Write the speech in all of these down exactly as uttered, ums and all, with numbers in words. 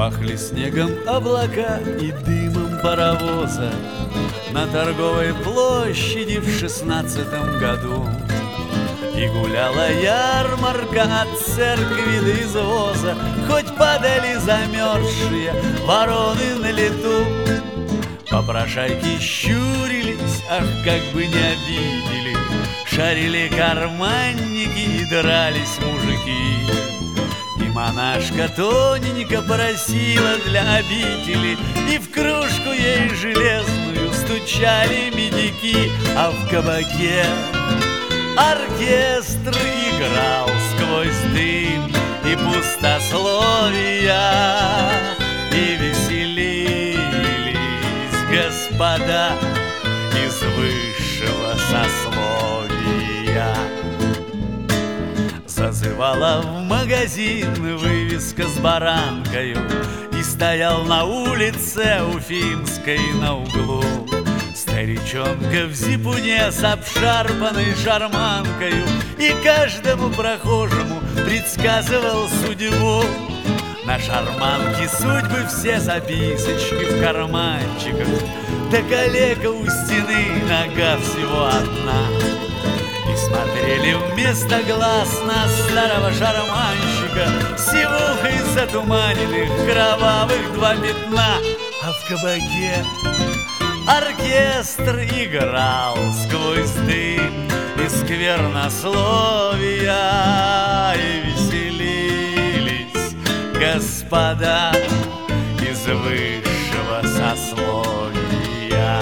Пахли снегом облака и дымом паровоза на торговой площади в шестнадцатом году. И гуляла ярмарка от церкви до извоза, хоть падали замерзшие вороны на лету. Попрошайки щурились, ах, как бы не обидели, шарили карманники и дрались мужики. И монашка тоненько просила для обители, и в кружку ей железную стучали медики, а в кабаке оркестр играл сквозь дым и пустословия, и веселились господа из высшего сословия. Зазывала в магазин вывеска с баранкою, и стоял на улице Уфимской на углу старичонка в зипуне с обшарпанной шарманкою, и каждому прохожему предсказывал судьбу. На шарманке судьбы все записочки в карманчиках, да калека у стены, нога всего одна. И смотрели вместо глаз на старого шарманщика сивухой затуманенных кровавых два пятна. А в кабаке оркестр играл сквозь дым и сквернословия, и веселились господа из высшего сословия.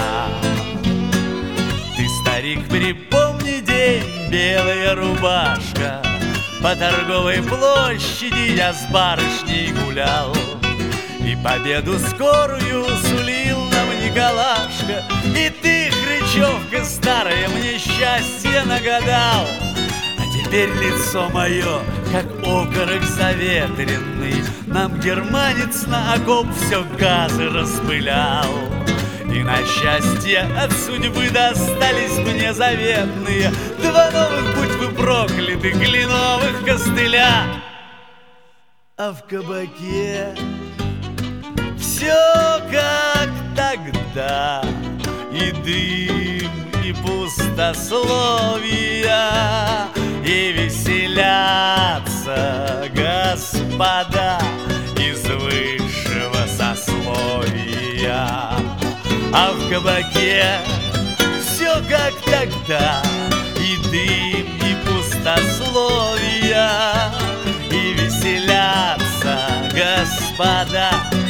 Ты, старик, припомни день, белая рубашка, по торговой площади я с барышней гулял, и победу скорую сулил нам Николашка, и ты, хрычевка старая, мне счастье нагадал. А теперь лицо мое, как окорок заветренный, нам германец на окоп все газы распылял. И на счастье от судьбы достались мне заветные два новых, будь вы прокляты, кленовых костыля. А в кабаке все как тогда, и дым, и пустословия, и веселятся господа из высшего сословия. А в кабаке все как тогда, и дым, и пустословия, и веселятся господа